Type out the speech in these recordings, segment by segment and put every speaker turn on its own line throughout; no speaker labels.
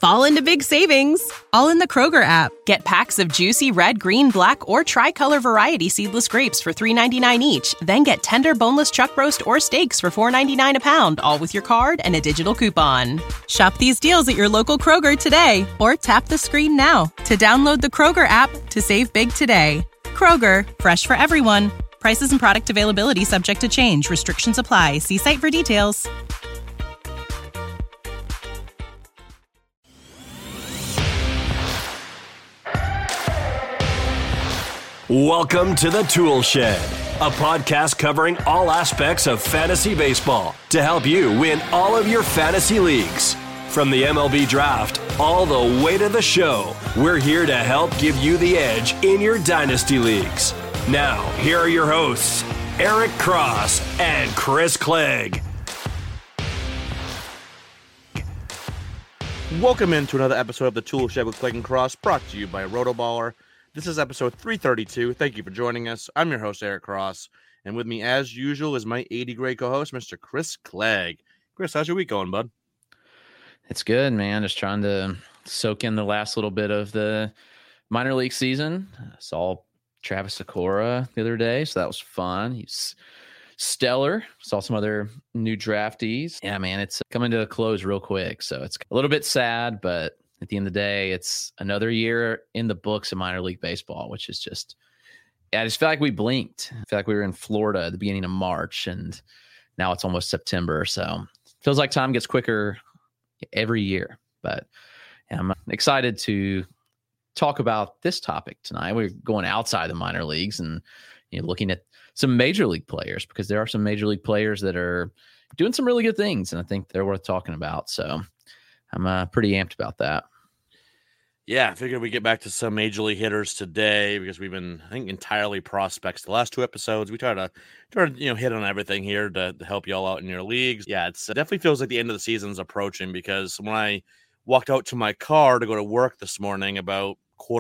fall into big savings, all in the Kroger app. Get packs of juicy red, green, black, or tricolor variety seedless grapes for $3.99 each. Then get tender boneless chuck roast or steaks for $4.99 a pound, all with your card and a digital coupon. Shop these deals at your local Kroger today, or tap the screen now to download the Kroger app to save big today. Kroger, fresh for everyone. Prices and product availability subject to change. Restrictions apply. See site for details.
Welcome to The Tool Shed, a podcast covering all aspects of fantasy baseball to help you win all of your fantasy leagues. From the MLB draft all the way to the show, we're here to help give you the edge in your dynasty leagues. Now, here are your hosts, Eric Cross and Chris Clegg.
Welcome into another episode of The Tool Shed with Clegg and Cross, brought to you by Rotoballer. This is episode 332. Thank you for joining us. I'm your host, Eric Cross, and with me, as usual, is my 80 grade co-host, Mr. Chris Clegg. Chris, how's your week going, bud?
It's good, man. Just trying to soak in the last little bit of the minor league season. I saw Travis Sakura the other day, so that was fun. He's stellar. Saw some other new draftees. Yeah, man, it's coming to a close real quick, so it's a little bit sad, but at the end of the day, it's another year in the books of minor league baseball, which is just, I just feel like we blinked. I feel like we were in Florida at the beginning of March, and now it's almost September. So it feels like time gets quicker every year. But I'm excited to talk about this topic tonight. We're going outside the minor leagues and looking at some major league players, because there are some major league players that are doing some really good things, and I think they're worth talking about. So I'm pretty amped about that.
Yeah, I figured we'd get back to some major league hitters today, because we've been, I think, entirely prospects the last two episodes. We try to hit on everything here to help you all out in your leagues. Yeah, it definitely feels like the end of the season's approaching, because when I walked out to my car to go to work this morning about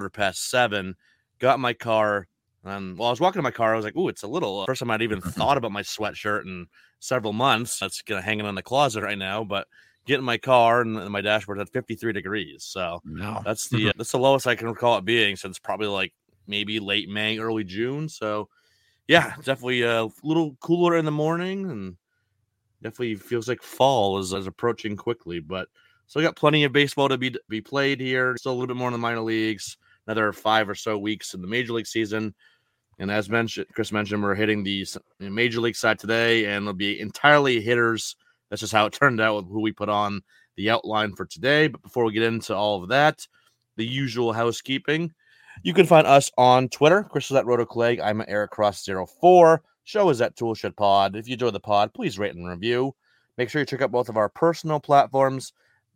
7:15, got in my car, and while I was walking to my car, I was like, ooh, it's a little, first time I'd even thought about my sweatshirt in several months. That's kind of hanging in the closet right now, but get in my car and my dashboard at 53 degrees. So that's the lowest I can recall it being since probably like maybe late May, early June. So yeah, definitely a little cooler in the morning, and definitely feels like fall is approaching quickly, but still got plenty of baseball to be played here. Still a little bit more in the minor leagues, another 5 or so weeks in the major league season. And as Chris mentioned, we're hitting the major league side today, and it'll be entirely hitters. That's just how it turned out with who we put on the outline for today. But before we get into all of that, the usual housekeeping. You can find us on Twitter. Chris is at RotoClegg. I'm at EricCross04. Show is at Toolshed Pod. If you enjoy the pod, please rate and review. Make sure you check out both of our personal platforms,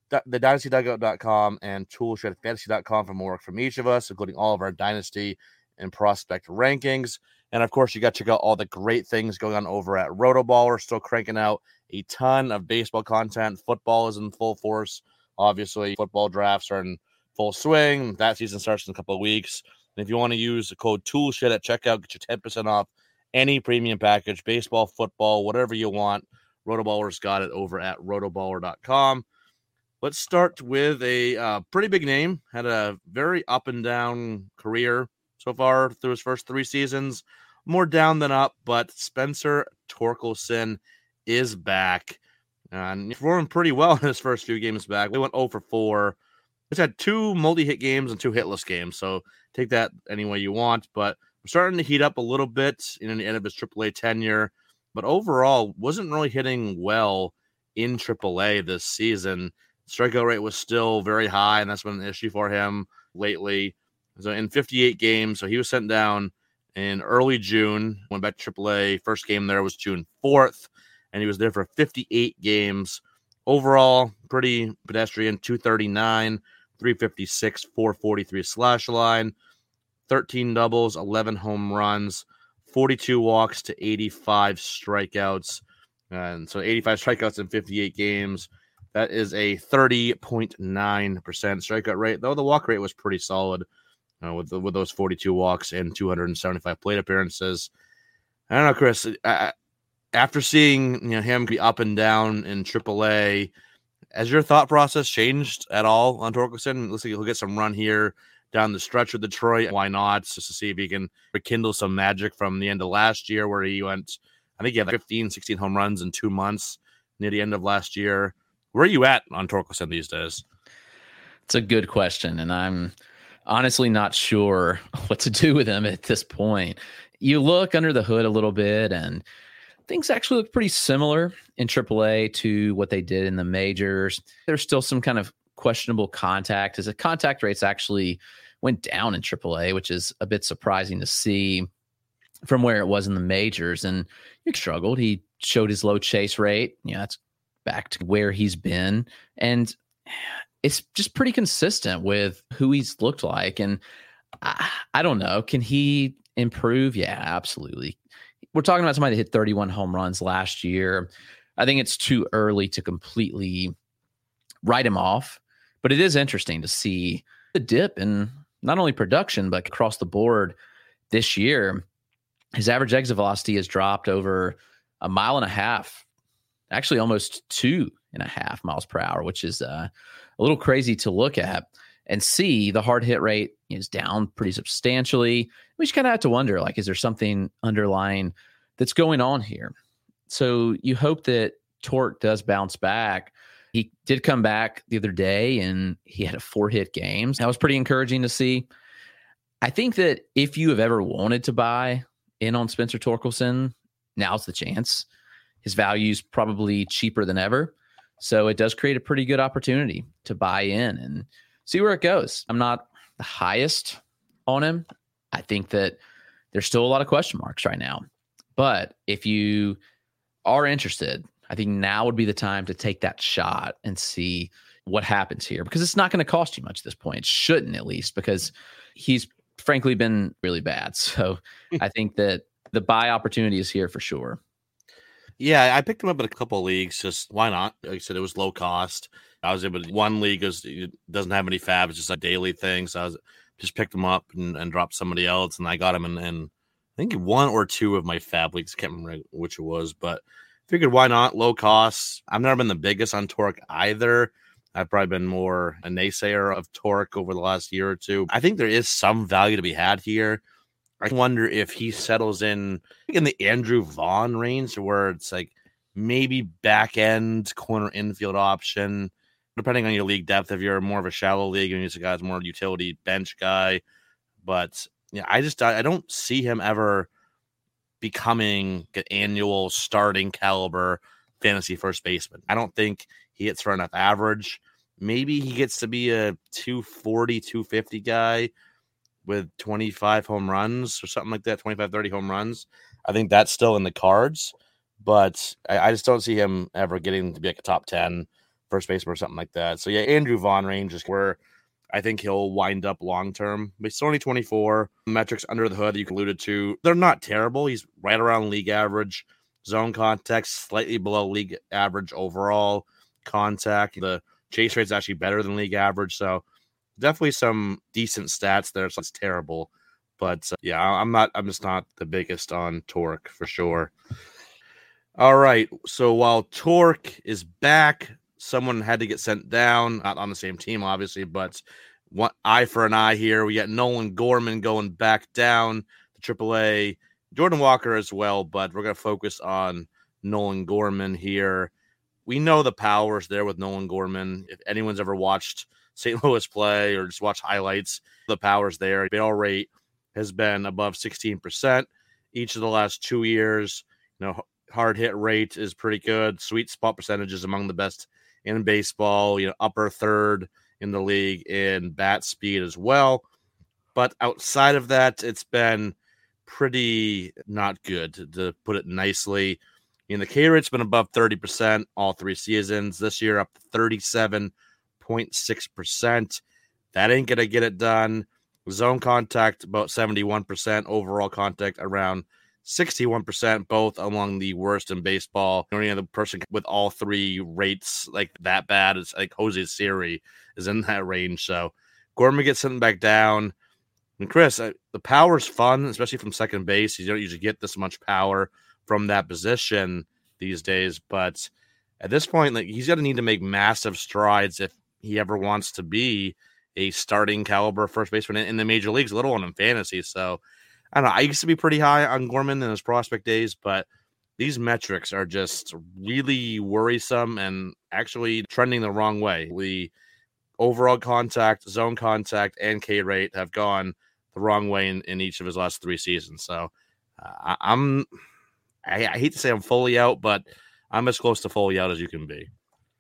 thedynastydugout.com and toolshedfantasy.com, for more work from each of us, including all of our dynasty and prospect rankings. And of course, you got to check out all the great things going on over at Rotoballer. Still cranking out a ton of baseball content. Football is in full force. Obviously, football drafts are in full swing. That season starts in a couple of weeks. And if you want to use the code TOOLSHED at checkout, get you 10% off any premium package, baseball, football, whatever you want. Rotoballer's got it over at rotoballer.com. Let's start with a pretty big name. Had a very up and down career so far through his first 3 seasons. More down than up, but Spencer Torkelson is back. And performed pretty well in his first few games back. We went 0 for 4. He's had 2 multi-hit games and 2 hitless games, so take that any way you want. But we're starting to heat up a little bit in the end of his AAA tenure. But overall, wasn't really hitting well in AAA this season. Strikeout rate was still very high, and that's been an issue for him lately. So in 58 games, so he was sent down in early June, went back to AAA. First game there was June 4th, and he was there for 58 games. Overall, pretty pedestrian, 239, 356, 443 slash line, 13 doubles, 11 home runs, 42 walks to 85 strikeouts. And so 85 strikeouts in 58 games. That is a 30.9% strikeout rate, though the walk rate was pretty solid with those 42 walks and 275 plate appearances. I don't know, Chris. After seeing him be up and down in AAA, Has your thought process changed at all on Torkelson? Looks like he'll get some run here down the stretch with Detroit. Why not? Just to see if he can rekindle some magic from the end of last year where he went, I think he had like 15, 16 home runs in 2 months near the end of last year. Where are you at on Torkelson these days?
It's a good question, and I'm honestly not sure what to do with him at this point. You look under the hood a little bit, and things actually look pretty similar in AAA to what they did in the majors. There's still some kind of questionable contact, as the contact rates actually went down in AAA, which is a bit surprising to see from where it was in the majors. And he struggled. He showed his low chase rate. That's back to where he's been. And it's just pretty consistent with who he's looked like. And I don't know. Can he improve? Yeah, absolutely. We're talking about somebody that hit 31 home runs last year. I think it's too early to completely write him off, but it is interesting to see the dip in not only production, but across the board this year. His average exit velocity has dropped over 1.5 miles, actually almost 2.5 miles per hour, which is a little crazy to look at. And see, the hard hit rate is down pretty substantially. We just kind of have to wonder, like, is there something underlying that's going on here? So you hope that torque does bounce back. He did come back the other day, and he had a 4-hit game. That was pretty encouraging to see. I think that if you have ever wanted to buy in on Spencer Torkelson, now's the chance. His value is probably cheaper than ever. So it does create a pretty good opportunity to buy in and see where it goes. I'm not the highest on him. I think that there's still a lot of question marks right now. But if you are interested, I think now would be the time to take that shot and see what happens here, because it's not going to cost you much at this point. It shouldn't, at least, because he's frankly been really bad. So I think that the buy opportunity is here for sure.
Yeah, I picked him up in a couple of leagues. Just why not? Like I said, it was low cost. I was able to, one league it doesn't have any fab. It's just a daily thing. So I just picked him up and dropped somebody else. And I got him in I think 1 or 2 of my fab leagues. Can't remember which it was, but figured why not? Low cost. I've never been the biggest on torque either. I've probably been more a naysayer of torque over the last year or two. I think there is some value to be had here. I wonder if he settles in the Andrew Vaughn range, where it's like maybe back end corner infield option, depending on your league depth. If you're more of a shallow league and you're a guy's more utility bench guy, but yeah, I don't see him ever becoming an annual starting caliber fantasy first baseman. I don't think he hits for enough average. Maybe he gets to be a 240, 250 guy with 25 home runs or something like that, 25, 30 home runs. I think that's still in the cards, but I just don't see him ever getting to be like a top 10 first baseman or something like that. So yeah, Andrew Vaughn range is where I think he'll wind up long-term. But he's only 24. Metrics under the hood that you alluded to, they're not terrible. He's right around league average. Zone contact, slightly below league average overall contact. The chase rate's actually better than league average. So definitely some decent stats there. So it's terrible. But yeah, I'm just not the biggest on torque for sure. All right. So while torque is back, someone had to get sent down, not on the same team, obviously, but one eye for an eye here. We got Nolan Gorman going back down to AAA, Jordan Walker as well, but we're going to focus on Nolan Gorman here. We know the power's there with Nolan Gorman. If anyone's ever watched St. Louis play or just watch highlights, the power's there. Barrel rate has been above 16% each of the last 2 years. Hard hit rate is pretty good. Sweet spot percentage is among the best in baseball, upper third in the league in bat speed as well. But outside of that, it's been pretty not good, to put it nicely. The K rate's been above 30% all 3 seasons. This year up to 37.6%. That ain't going to get it done. Zone contact about 71%. Overall contact around 61%, both among the worst in baseball. The only other person with all 3 rates like that bad is like Jose Siri is in that range. So Gorman gets sent back down. And Chris, the power's fun, especially from second base. You don't usually get this much power from that position these days, but at this point, like, he's going to need to make massive strides if he ever wants to be a starting caliber first baseman in the major leagues, let alone in fantasy. So I don't know. I used to be pretty high on Gorman in his prospect days, but these metrics are just really worrisome and actually trending the wrong way. The overall contact, zone contact, and K rate have gone the wrong way in each of his last 3 seasons. So I hate to say I'm fully out, but I'm as close to fully out as you can be.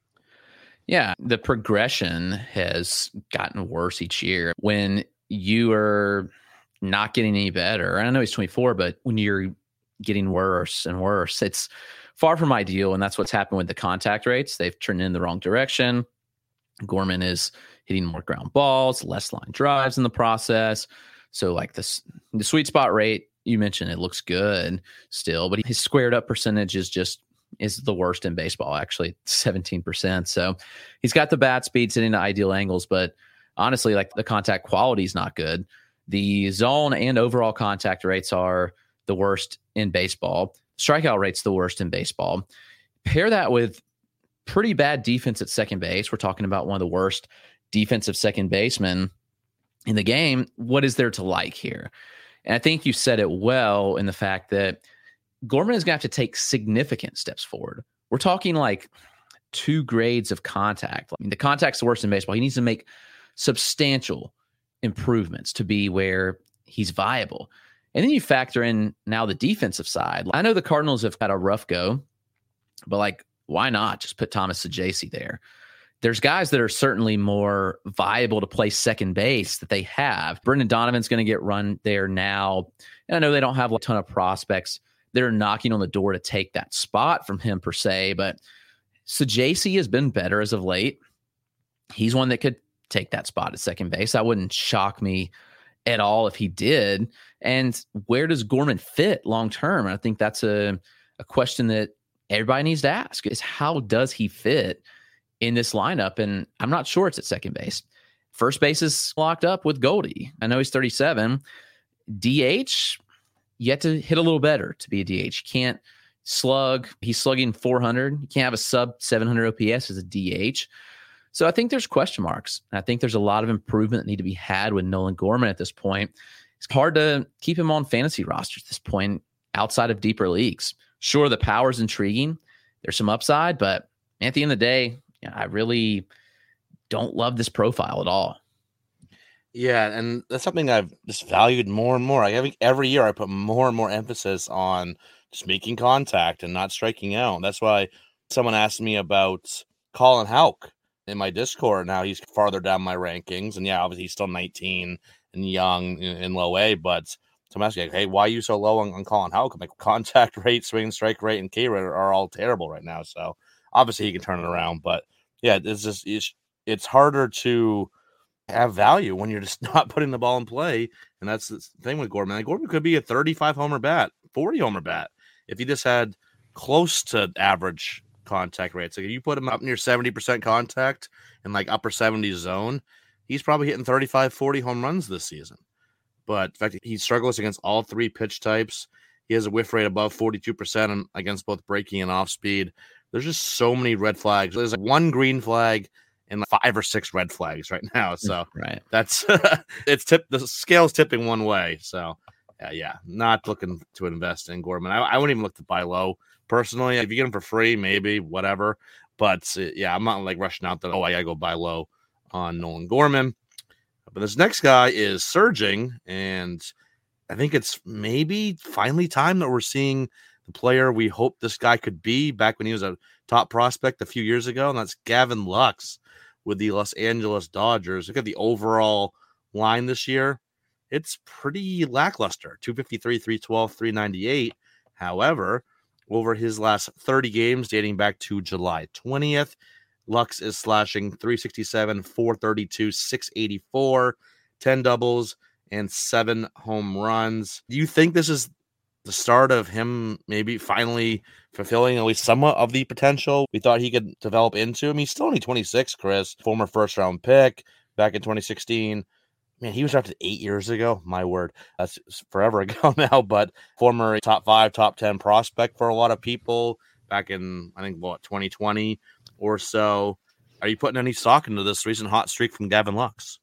Yeah, the progression has gotten worse each year. When you are not getting any better, I know he's 24, but when you're getting worse and worse, it's far from ideal, and that's what's happened with the contact rates. They've turned in the wrong direction. Gorman is hitting more ground balls, less line drives in the process. So like the sweet spot rate, you mentioned, it looks good still, but his squared up percentage is the worst in baseball, actually 17%. So he's got the bat speed sitting at ideal angles, but honestly, like, the contact quality is not good. The zone and overall contact rates are the worst in baseball. Strikeout rate's the worst in baseball. Pair that with pretty bad defense at second base. We're talking about one of the worst defensive second basemen in the game. What is there to like here? And I think you said it well in the fact that Gorman is going to have to take significant steps forward. We're talking like 2 grades of contact. I mean, the contact's the worst in baseball. He needs to make substantial improvements to be where he's viable. And then you factor in now the defensive side. I know the Cardinals have had a rough go, but like, why not just put Thomas Saggese there? There's guys that are certainly more viable to play second base that they have. Brendan Donovan's going to get run there now. And I know they don't have a ton of prospects that are knocking on the door to take that spot from him per se, but Saggese has been better as of late. He's one that could take that spot at second base. That wouldn't shock me at all if he did. And where does Gorman fit long-term? I think that's a question that everybody needs to ask, is how does he fit in this lineup? And I'm not sure it's at second base. First base is locked up with Goldie. I know he's 37. DH, you have to hit a little better to be a DH. You can't slug. He's slugging 400. You can't have a sub 700 OPS as a DH. So I think there's question marks. I think there's a lot of improvement that need to be had with Nolan Gorman at this point. It's hard to keep him on fantasy rosters at this point outside of deeper leagues. Sure, the power's intriguing. There's some upside, but at the end of the day, I really don't love this profile at all.
Yeah, and that's something I've just valued more and more. I think every year I put more and more emphasis on just making contact and not striking out. That's why someone asked me about Colin Houck in my Discord. Now he's farther down my rankings, and yeah, obviously he's still 19 and young in low A, but someone asked me, like, hey, why are you so low on Colin Houck? I'm like, contact rate, swing strike rate, and K rate are all terrible right now. So obviously he can turn it around, but yeah, it's harder to have value when you're just not putting the ball in play. And that's the thing with Gorman. Like, Gorman could be a 35 homer bat, 40 homer bat if he just had close to average contact rates. Like, if you put him up near 70% contact and like upper 70s zone, he's probably hitting 35, 40 home runs this season. But in fact, he struggles against all 3 pitch types. He has a whiff rate above 42% against both breaking and off speed. There's just so many red flags. There's like 1 green flag and like 5 or 6 red flags right now. So
right,
that's the scale's tipping one way. So yeah, not looking to invest in Gorman. I wouldn't even look to buy low personally. If you get him for free, maybe whatever. But yeah, I'm not like rushing out that, I gotta go buy low on Nolan Gorman. But this next guy is surging, and I think it's maybe finally time that we're seeing the player we hoped this guy could be back when he was a top prospect a few years ago, and that's Gavin Lux with the Los Angeles Dodgers. Look at the overall line this year. It's pretty lackluster, 253, 312, 398. However, over his last 30 games dating back to July 20th, Lux is slashing 367, 432, 684, 10 doubles, and 7 home runs. Do you think this is the start of him maybe finally fulfilling at least somewhat of the potential we thought he could develop into? I mean, he's still only 26, Chris, former first-round pick back in 2016. Man, he was drafted 8 years ago. My word, that's forever ago now, but former top 5, top 10 prospect for a lot of people back in, I think, 2020 or so. Are you putting any stock into this recent hot streak from Gavin Lux?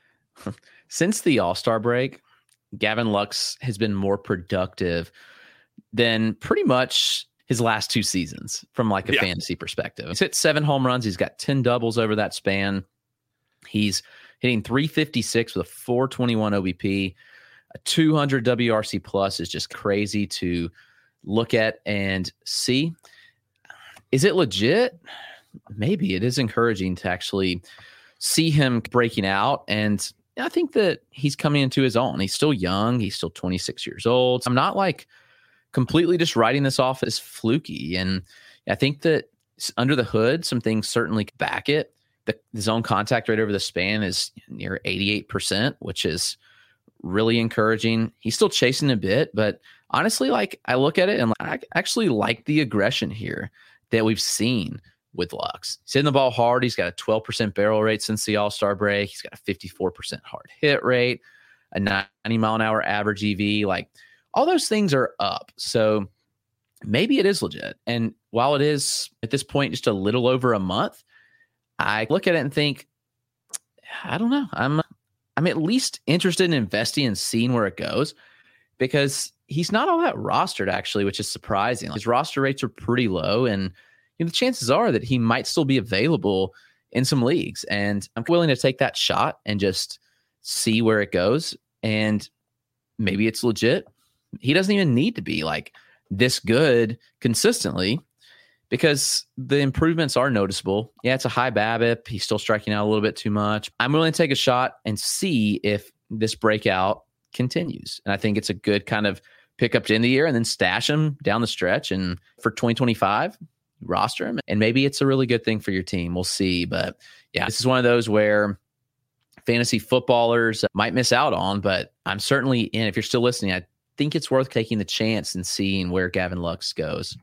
Since the All-Star break, Gavin Lux has been more productive than pretty much his last 2 seasons from like a fantasy perspective. He's hit 7 home runs. He's got 10 doubles over that span. He's hitting 356 with a 421 OBP. A 200 WRC plus is just crazy to look at and see. Is it legit? Maybe. It is encouraging to actually see him breaking out. And I think that he's coming into his own. He's still young. He's still 26 years old. I'm not like completely just writing this off as fluky. And I think that under the hood, some things certainly back it. The zone contact rate over the span is near 88%, which is really encouraging. He's still chasing a bit, but honestly, like I look at it and I actually like the aggression here that we've seen with Lux. He's hitting the ball hard. He's got a 12% barrel rate since the All-Star break. He's got a 54% hard hit rate, a 90 mile an hour average EV. Like all those things are up. So maybe it is legit. And while it is at this point just a little over a month, I look at it and think, I don't know. I'm at least interested in investing and seeing where it goes because he's not all that rostered actually, which is surprising. His roster rates are pretty low, and the chances are that he might still be available in some leagues. And I'm willing to take that shot and just see where it goes. And maybe it's legit. He doesn't even need to be like this good consistently because the improvements are noticeable. Yeah, it's a high BABIP. He's still striking out a little bit too much. I'm willing to take a shot and see if this breakout continues. And I think it's a good kind of pick up to end the year and then stash him down the stretch. And for 2025, roster him. And maybe it's a really good thing for your team. We'll see. But yeah, this is one of those where fantasy footballers might miss out on, but I'm certainly in. If you're still listening, I think it's worth taking the chance and seeing where Gavin Lux goes.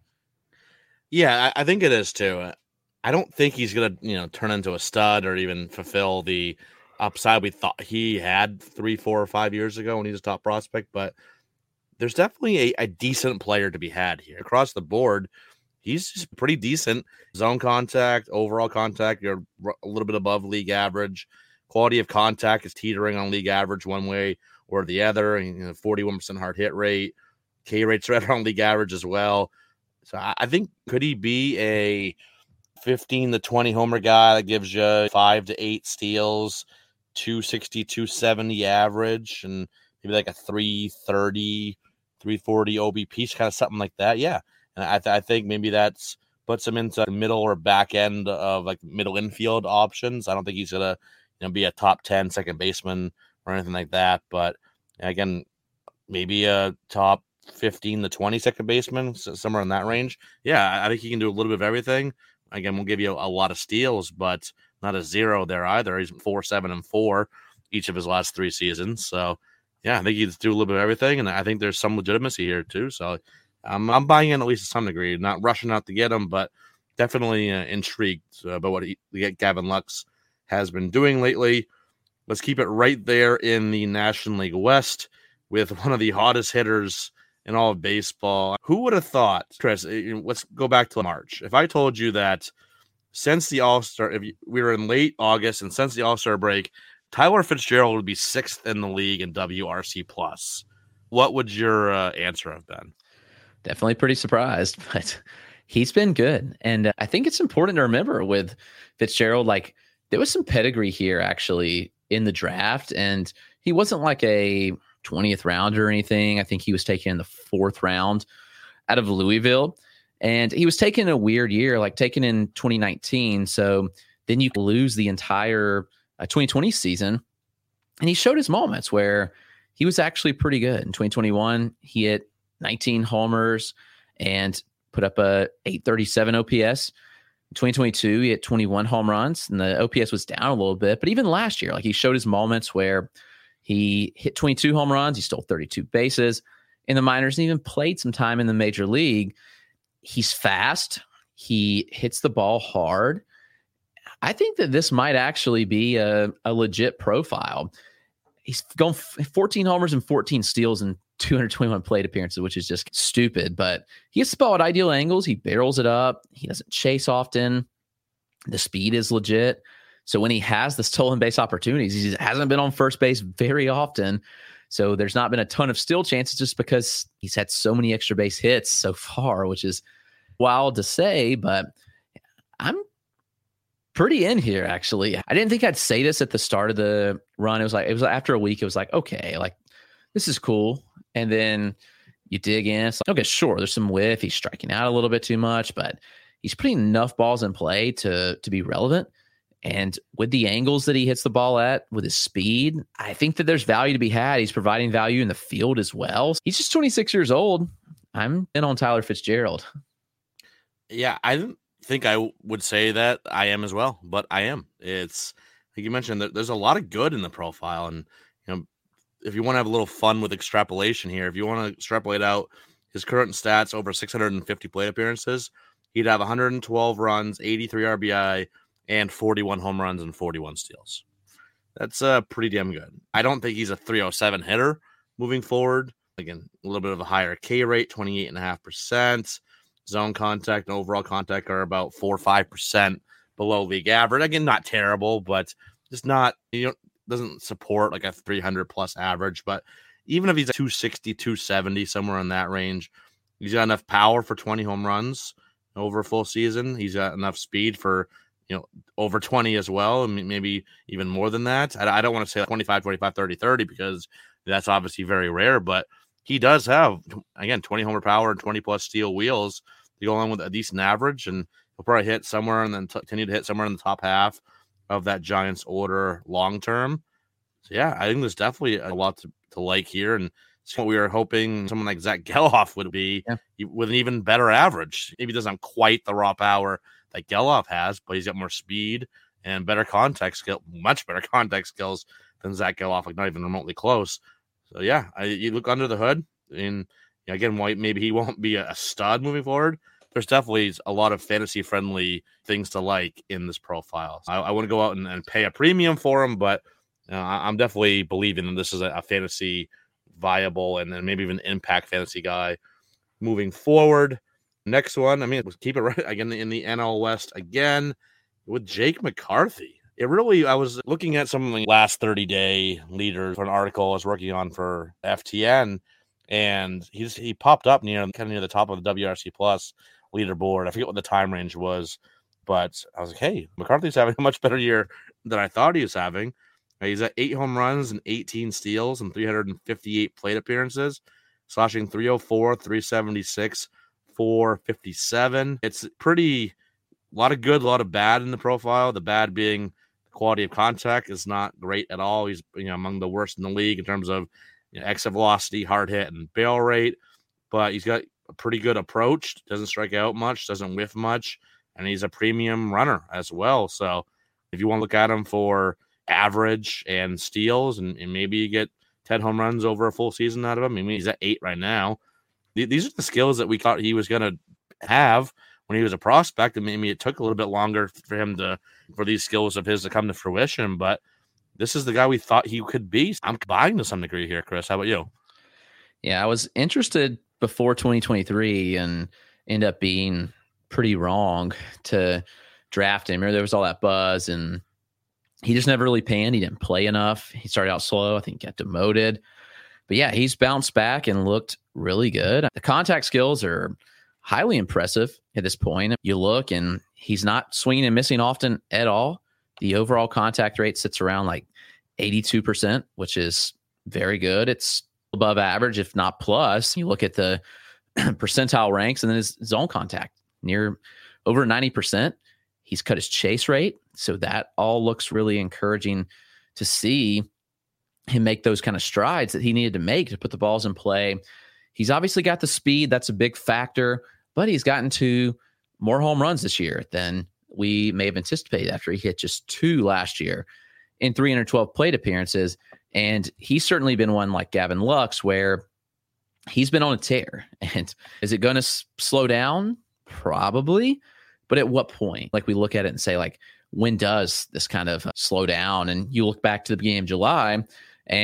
Yeah, I think it is too. I don't think he's going to, turn into a stud or even fulfill the upside we thought he had 3, 4, or 5 years ago when he was a top prospect, but there's definitely a decent player to be had here. Across the board, he's just pretty decent. Zone contact, overall contact, you're a little bit above league average. Quality of contact is teetering on league average one way or the other. 41% hard hit rate. K rate's right around league average as well. So I think, could he be a 15 to 20 homer guy that gives you 5 to 8 steals, 260, 270 average, and maybe like a 330, 340 OBP, kind of something like that? Yeah. And I think maybe that's puts him into the middle or back end of like middle infield options. I don't think he's going to be a top 10 second baseman or anything like that. But again, maybe a top 15 to 20 second baseman, somewhere in that range. Yeah, I think he can do a little bit of everything. Again, we'll give you a lot of steals, but not a zero there either. He's 4, 7, and 4 each of his last 3 seasons. So, yeah, I think he's do a little bit of everything, and I think there's some legitimacy here too. So, I'm buying in at least to some degree. Not rushing out to get him, but definitely intrigued by what Gavin Lux has been doing lately. Let's keep it right there in the National League West with one of the hottest hitters in all of baseball. Who would have thought, Chris, let's go back to March. If I told you that since the All-Star, we were in late August, and since the All-Star break, Tyler Fitzgerald would be 6th in the league in WRC+. What would your answer have been?
Definitely pretty surprised, but he's been good. And I think it's important to remember with Fitzgerald, like there was some pedigree here actually in the draft, and he wasn't like a 20th round or anything. I think he was taken in the 4th round out of Louisville, and he was taken in a weird year, like taken in 2019. So then you lose the entire 2020 season, and he showed his moments where he was actually pretty good. In 2021, he hit 19 homers and put up a 837 OPS. In 2022, he hit 21 home runs, and the OPS was down a little bit. But even last year, like he showed his moments where he hit 22 home runs. He stole 32 bases in the minors and even played some time in the major league. He's fast. He hits the ball hard. I think that this might actually be a legit profile. He's going 14 homers and 14 steals in 221 plate appearances, which is just stupid. But he gets the ball at ideal angles. He barrels it up. He doesn't chase often. The speed is legit. So when he has the stolen base opportunities, he hasn't been on first base very often. So there's not been a ton of steal chances just because he's had so many extra base hits so far, which is wild to say, but I'm pretty in here, actually. I didn't think I'd say this at the start of the run. It was after a week, it was like, okay, like this is cool. And then you dig in. It's like, okay, sure, there's some whiff. He's striking out a little bit too much, but he's putting enough balls in play to be relevant. And with the angles that he hits the ball at, with his speed, I think that there's value to be had. He's providing value in the field as well. He's just 26 years old. I'm in on Tyler Fitzgerald.
Yeah, I didn't think I would say that I am as well, but I am. It's like you mentioned that there's a lot of good in the profile. And, if you want to have a little fun with extrapolation here, if you want to extrapolate out his current stats over 650 plate appearances, he'd have 112 runs, 83 RBI, and 41 home runs and 41 steals. That's pretty damn good. I don't think he's a 307 hitter moving forward. Again, a little bit of a higher K rate, 28.5%. Zone contact and overall contact are about 4 or 5% below league average. Again, not terrible, but just not, doesn't support like a 300 plus average. But even if he's at 260, 270, somewhere in that range, he's got enough power for 20 home runs over a full season. He's got enough speed for, over 20 as well, and maybe even more than that. I don't want to say 25, 25, 30, 30, because that's obviously very rare, but he does have, again, 20 homer power and 20 plus steal wheels to go along with a decent average, and he'll probably hit somewhere and then continue to hit somewhere in the top half of that Giants order long term. So yeah, I think there's definitely a lot to like here, and it's what we were hoping someone like Zach Geloff would be with an even better average. Maybe he doesn't have quite the raw power that Geloff has, but he's got more speed and better contact skill, much better contact skills than Zach Geloff, like not even remotely close. So yeah, you look under the hood, and again, why maybe he won't be a stud moving forward. There's definitely a lot of fantasy friendly things to like in this profile. So I want to go out and pay a premium for him, but I'm definitely believing that this is a fantasy viable and then maybe even impact fantasy guy moving forward. Next one, we'll keep it right again in the NL West again with Jake McCarthy. I was looking at some of the last 30-day leaders for an article I was working on for FTN, and he popped up kind of near the top of the WRC Plus leaderboard. I forget what the time range was, but I was like, hey, McCarthy's having a much better year than I thought he was having. He's at 8 home runs and 18 steals and 358 plate appearances, slashing 304, 376, 457. It's a lot of good, a lot of bad in the profile. The bad being the quality of contact is not great at all. He's among the worst in the league in terms of exit velocity, hard hit, and barrel rate. But he's got a pretty good approach. Doesn't strike out much, doesn't whiff much, and he's a premium runner as well. So if you want to look at him for average and steals, and maybe you get 10 home runs over a full season out of him. He's at 8 right now. These are the skills that we thought he was going to have when he was a prospect, and maybe it took a little bit longer for these skills of his to come to fruition, but this is the guy we thought he could be. I'm buying to some degree here, Chris. How about you?
Yeah, I was interested before 2023 and end up being pretty wrong to draft him. There was all that buzz, and he just never really panned. He didn't play enough. He started out slow. I think got demoted. But yeah, he's bounced back and looked really good. The contact skills are highly impressive at this point. You look, and he's not swinging and missing often at all. The overall contact rate sits around like 82%, which is very good. It's above average, if not plus. You look at the percentile ranks, and then his zone contact near over 90%. He's cut his chase rate. So that all looks really encouraging to see him make those kind of strides that he needed to make to put the balls in play. He's obviously got the speed. That's a big factor, but he's gotten to more home runs this year than we may have anticipated after he hit just 2 last year in 312 plate appearances. And he's certainly been one like Gavin Lux where he's been on a tear. And is it going to slow down? Probably. But at what point? Like we look at it and say, like, when does this kind of slow down? And you look back to the beginning of July, and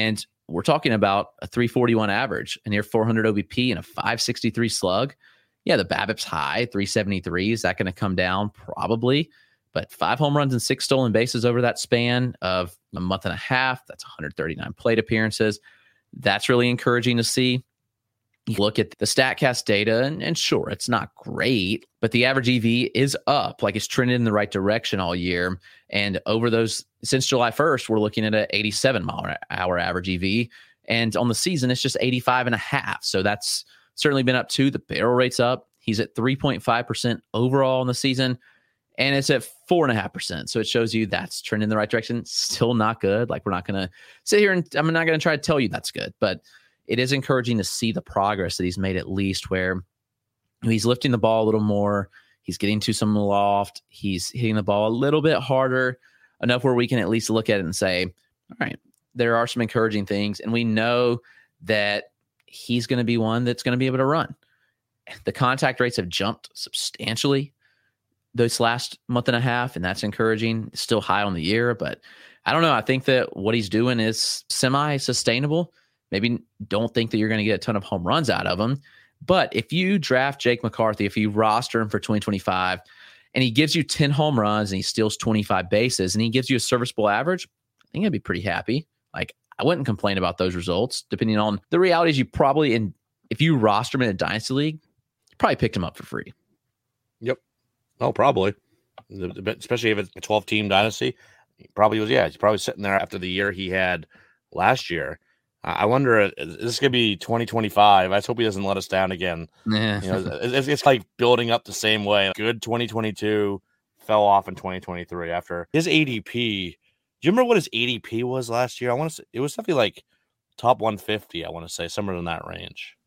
we're talking about a 341 average, a near 400 OBP, and a 563 slug. Yeah, the BABIP's high, 373. Is that going to come down? Probably. But 5 home runs and 6 stolen bases over that span of a month and a half. That's 139 plate appearances. That's really encouraging to see. You look at the StatCast data, and sure, it's not great, but the average EV is up. Like, it's trended in the right direction all year. And over those, since July 1st, we're looking at an 87 mile an hour average EV. And on the season, it's just 85.5. So that's certainly been up too. The barrel rate's up. He's at 3.5% overall in the season, and it's at 4.5%. So it shows you that's trending in the right direction. Still not good. Like, we're not going to sit here and I'm not going to try to tell you that's good, but it is encouraging to see the progress that he's made, at least where he's lifting the ball a little more. He's getting to some loft. He's hitting the ball a little bit harder, enough where we can at least look at it and say, all right, there are some encouraging things. And we know that he's going to be one that's going to be able to run. The contact rates have jumped substantially this last month and a half, and that's encouraging. It's still high on the year, but I don't know. I think that what he's doing is semi-sustainable. Maybe don't think that you're going to get a ton of home runs out of him. But if you draft Jake McCarthy, if you roster him for 2025, and he gives you 10 home runs and he steals 25 bases and he gives you a serviceable average, I think I'd be pretty happy. Like, I wouldn't complain about those results, depending on the realities. You probably, if you roster him in a dynasty league, you probably picked him up for free.
Yep. Oh, probably. Especially if it's a 12-team dynasty. He probably was, he's probably sitting there after the year he had last year. I wonder, is this going to be 2025? I just hope he doesn't let us down again.
Yeah.
You know, it's like building up the same way. Good 2022, fell off in 2023 after his ADP. Do you remember what his ADP was last year? I want to say it was something like top 150. I want to say somewhere in that range.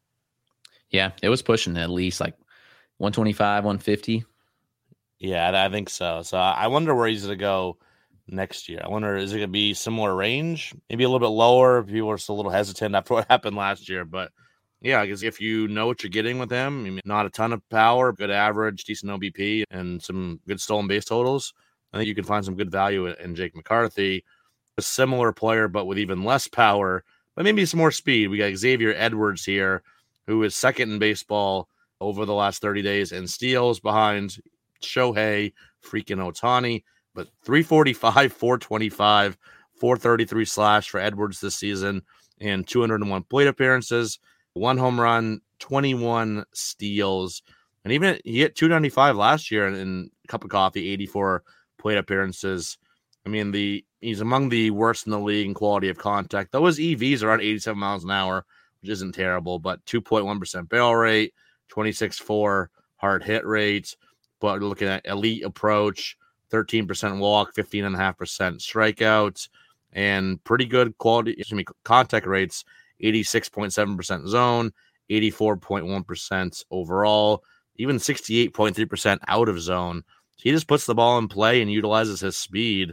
Yeah, it was pushing at least like 125, 150.
Yeah, I think so. So I wonder where he's going to go next year. I wonder, is it going to be similar range? Maybe a little bit lower. People are still a little hesitant after what happened last year. But yeah, I guess if you know what you're getting with him, I mean, not a ton of power, good average, decent OBP, and some good stolen base totals, I think you can find some good value in Jake McCarthy. A similar player, but with even less power, but maybe some more speed. We got Xavier Edwards here, who is second in baseball over the last 30 days and steals behind Shohei freaking Ohtani. But 345, 425, 433 slash for Edwards this season, and 201 plate appearances, 1 home run, 21 steals. And even he hit 295 last year in Cup of Coffee, 84 plate appearances. I mean, he's among the worst in the league in quality of contact. Though his EVs are around 87 miles an hour, which isn't terrible, but 2.1% barrel rate, 26.4 hard hit rate. But looking at elite approach, 13% walk, 15.5% strikeouts, and pretty good contact rates, 86.7% zone, 84.1% overall, even 68.3% out of zone. He just puts the ball in play and utilizes his speed.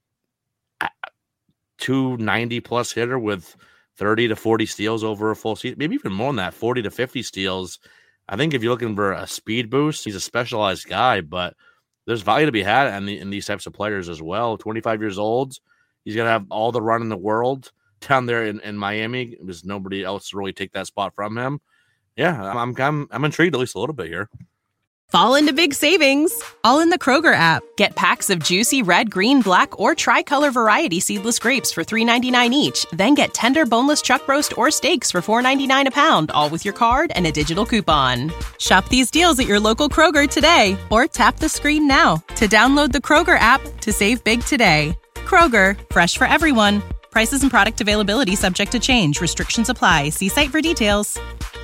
290-plus hitter with 30 to 40 steals over a full season, maybe even more than that, 40 to 50 steals. I think if you're looking for a speed boost, he's a specialized guy, but there's value to be had in these types of players as well. 25 years old. He's going to have all the run in the world down there in Miami. There's nobody else to really take that spot from him. Yeah, I'm intrigued at least a little bit here.
Fall into big savings, all in the Kroger app. Get packs of juicy red, green, black, or tricolor variety seedless grapes for $3.99 each. Then get tender boneless chuck roast or steaks for $4.99 a pound, all with your card and a digital coupon. Shop these deals at your local Kroger today, or tap the screen now to download the Kroger app to save big today. Kroger, fresh for everyone. Prices and product availability subject to change. Restrictions apply. See site for details.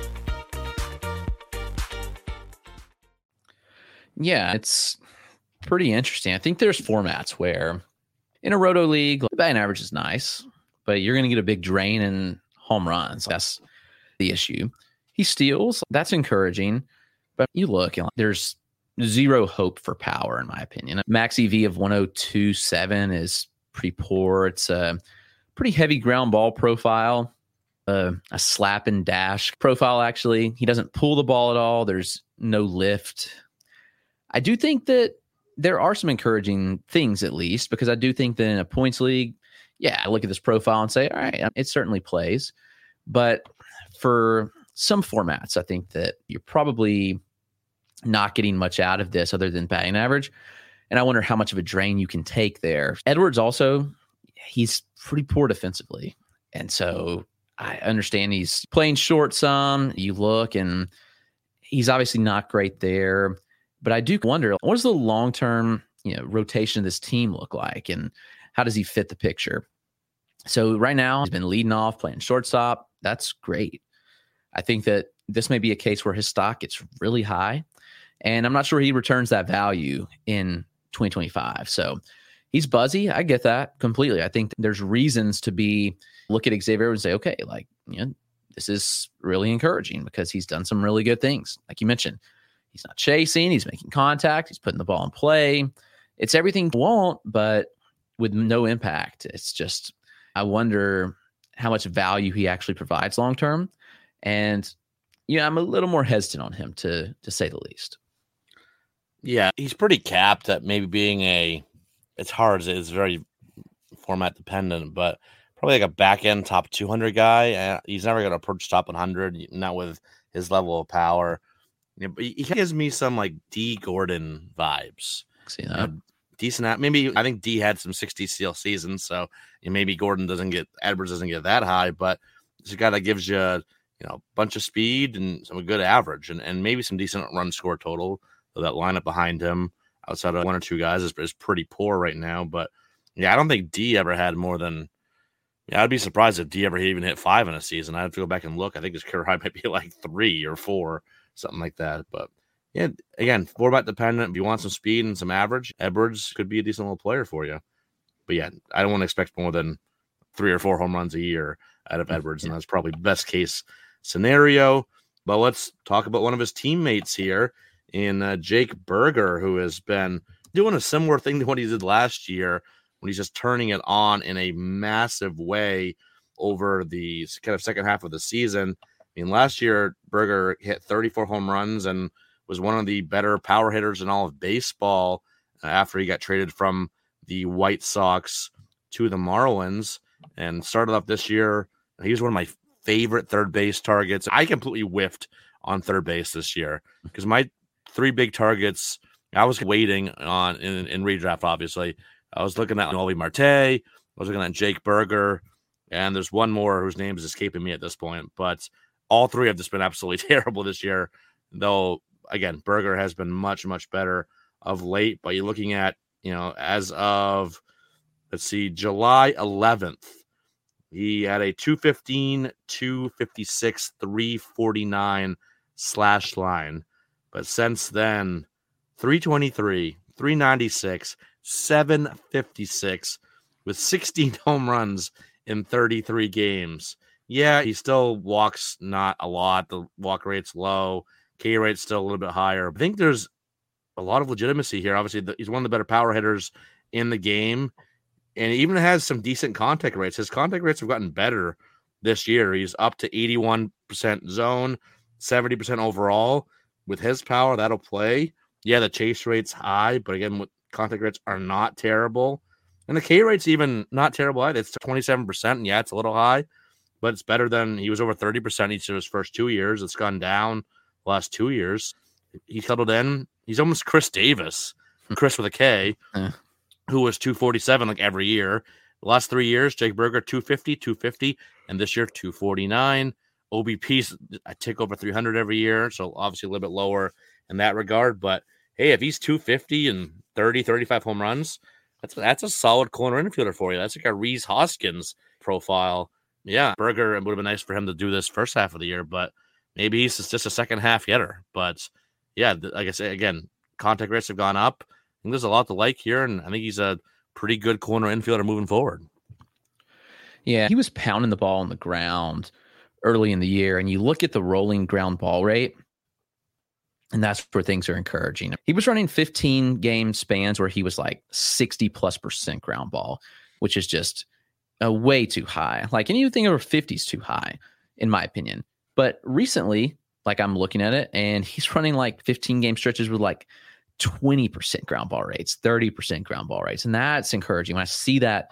Yeah, it's pretty interesting. I think there's formats where in a roto league, the batting average is nice, but you're going to get a big drain in home runs. That's the issue. He steals. That's encouraging. But you look, there's zero hope for power, in my opinion. Max EV of 102.7 is pretty poor. It's a pretty heavy ground ball profile, a slap and dash profile, actually. He doesn't pull the ball at all. There's no lift. I do think that there are some encouraging things, at least, because I do think that in a points league, yeah, I look at this profile and say, all right, it certainly plays. But for some formats, I think that you're probably not getting much out of this other than batting average. And I wonder how much of a drain you can take there. Edwards also, he's pretty poor defensively. And so I understand he's playing short some. You look and he's obviously not great there. But I do wonder, what does the long-term rotation of this team look like? And how does he fit the picture? So right now, he's been leading off, playing shortstop. That's great. I think that this may be a case where his stock gets really high. And I'm not sure he returns that value in 2025. So he's buzzy. I get that completely. I think there's reasons to look at Xavier and say, okay, this is really encouraging because he's done some really good things. Like you mentioned, he's not chasing, he's making contact, he's putting the ball in play. It's everything you want, but with no impact. It's just, I wonder how much value he actually provides long-term. And, I'm a little more hesitant on him to say the least.
Yeah, he's pretty capped at maybe being it's hard, it's very format dependent, but probably like a back end top 200 guy. He's never going to approach top 100, not with his level of power. But he gives me some like D Gordon vibes.
See that?
Decent. Maybe I think D had some 60 steal seasons, so maybe Edwards doesn't get that high, but it's a guy that gives you, a bunch of speed and some good average and maybe some decent run score total. So that lineup behind him, outside of one or two guys, is pretty poor right now. But yeah, I don't think D ever had more than. Yeah, I'd be surprised if D ever even hit 5 in a season. I'd have to go back and look. I think his career high might be like 3 or 4, something like that. But yeah, again, format dependent. If you want some speed and some average, Edwards could be a decent little player for you. But yeah, I don't want to expect more than 3 or 4 home runs a year out of Edwards, and that's probably best case scenario. But let's talk about one of his teammates here in Jake Burger, who has been doing a similar thing to what he did last year when he's just turning it on in a massive way over the kind of second half of the season. I mean, last year, Burger hit 34 home runs and was one of the better power hitters in all of baseball after he got traded from the White Sox to the Marlins, and started off this year. He was one of my favorite third base targets. I completely whiffed on third base this year because my 3 big targets I was waiting on in redraft, obviously. I was looking at Noelvi Marte, I was looking at Jake Burger, and there's one more whose name is escaping me at this point. But all 3 have just been absolutely terrible this year, though, again, Burger has been much, much better of late. But you're looking at, as of, July 11th, he had a 215, 256, 349 slash line. But since then, 323, 396, 756 with 16 home runs in 33 games. Yeah, he still walks not a lot. The walk rate's low. K rate's still a little bit higher. I think there's a lot of legitimacy here. Obviously, he's one of the better power hitters in the game, and he even has some decent contact rates. His contact rates have gotten better this year. He's up to 81% zone, 70% overall. With his power, that'll play. Yeah, the chase rate's high, but again, contact rates are not terrible. And the K rate's even not terrible either. It's 27%, and yeah, it's a little high, but it's better than he was over 30% each of his first 2 years. It's gone down the last 2 years. He settled in. He's almost Chris Davis, Chris with a K, who was 247 like every year. The last 3 years, Jake Burger, 250, 250, and this year, 249. OBP's a tick over 300 every year, so obviously a little bit lower in that regard. But hey, if he's 250 and 30, 35 home runs, that's a solid corner infielder for you. That's like a Rhys Hoskins profile. Yeah, Burger, it would have been nice for him to do this first half of the year, but maybe he's just a second half hitter. But yeah, like I say, again, contact rates have gone up. I think there's a lot to like here, and I think he's a pretty good corner infielder moving forward.
Yeah, he was pounding the ball on the ground early in the year, and you look at the rolling ground ball rate, and that's where things are encouraging. He was running 15 game spans where he was like 60+% ground ball, which is just way too high. Like anything over 50 is too high, in my opinion. But recently, like I'm looking at it, and he's running like 15 game stretches with like 20% ground ball rates, 30% ground ball rates. And that's encouraging. When I see that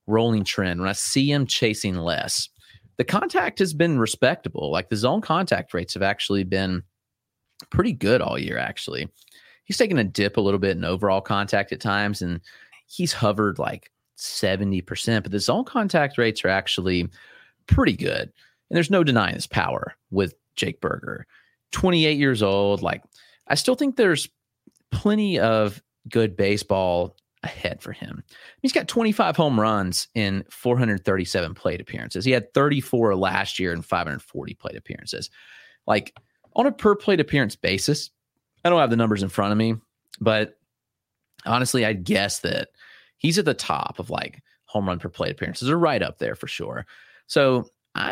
rolling trend, when I see him chasing less, the contact has been respectable. Like the zone contact rates have actually been pretty good all year, actually. He's taken a dip a little bit in overall contact at times, and he's hovered like 70%, but the zone contact rates are actually pretty good. And there's no denying his power with Jake Burger. 28 years old. Like, I still think there's plenty of good baseball ahead for him. He's got 25 home runs in 437 plate appearances. He had 34 last year in 540 plate appearances. Like, on a per plate appearance basis, I don't have the numbers in front of me, but honestly, I'd guess that he's at the top of like home run per plate appearances, or right up there for sure. So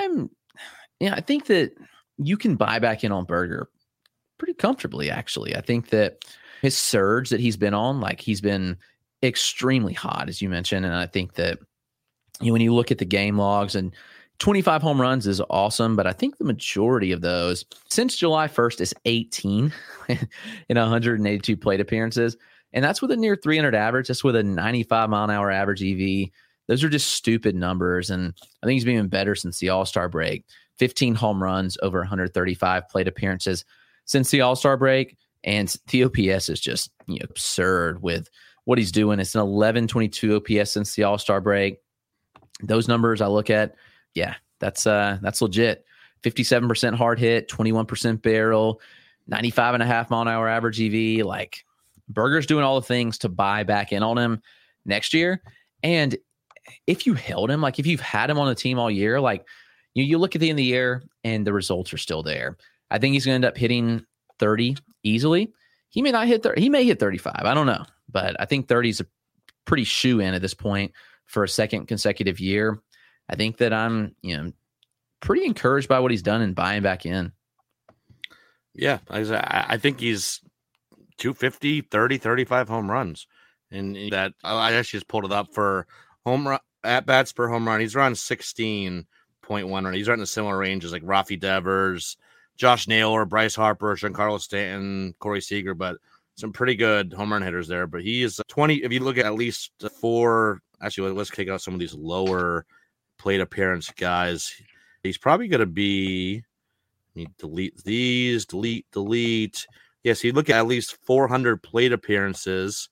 I think that you can buy back in on Burger pretty comfortably, actually. I think that his surge that he's been on, like, he's been extremely hot, as you mentioned. And I think that, you know, when you look at the game logs, and 25 home runs is awesome, but I think the majority of those since July 1st is 18 in 182 plate appearances. And that's with a near 300 average. That's with a 95 mile an hour average EV. Those are just stupid numbers. And I think he's been even better since the All-Star break. 15 home runs over 135 plate appearances since the All-Star break. And the OPS is just, you know, absurd with what he's doing. It's an 11.22 OPS since the All-Star break. Those numbers I look at, yeah, that's legit. 57% hard hit, 21% barrel, 95.5 mile an hour average EV. Like, Burger's doing all the things to buy back in on him next year. And if you held him, like if you've had him on the team all year, like you look at the end of the year and the results are still there. I think he's going to end up hitting 30 easily. He may not hit 30. He may hit 35. I don't know. But I think 30 is a pretty shoe in at this point for a second consecutive year. I think that I'm, pretty encouraged by what he's done and buying back in.
Yeah, I think he's 250, 30, 35 home runs. And that I actually just pulled it up for home run at bats per home run. He's around 16.1 run. He's right in a similar range as like Rafi Devers, Josh Naylor, Bryce Harper, Giancarlo Stanton, Corey Seager, but some pretty good home run hitters there. But he is 20. If you look at least four, actually, let's kick out some of these lower plate appearance guys. He's probably going to be, delete these, delete. Yes, you look at least 400 plate appearances.